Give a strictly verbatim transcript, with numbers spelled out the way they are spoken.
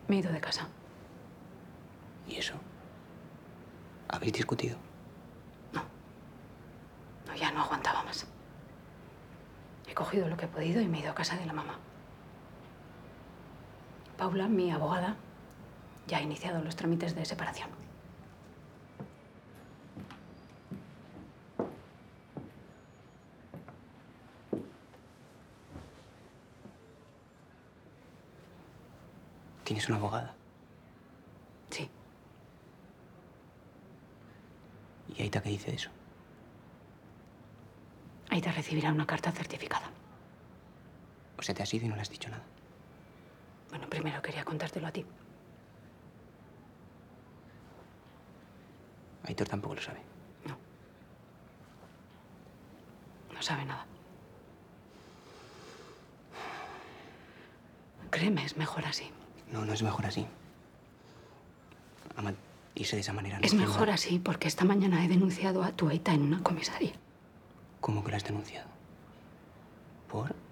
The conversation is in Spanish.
Me he ido de casa. ¿Y eso? ¿Habéis discutido? No. No, ya no aguantaba más. He cogido lo que he podido y me he ido a casa de la mamá. Paula, mi abogada, ya ha iniciado los trámites de separación. ¿Tienes una abogada? Sí. ¿Y Aita qué dice de eso? Aita recibirá una carta certificada. O sea, te has ido y no le has dicho nada. Bueno, primero quería contártelo a ti. Aitor tampoco lo sabe. No. No sabe nada. Créeme, es mejor así. No, no es mejor así. Ama, irse de esa manera no Es hace mejor nada. así porque esta mañana he denunciado a tu Aita en una comisaría. ¿Cómo que la has denunciado? ¿Por?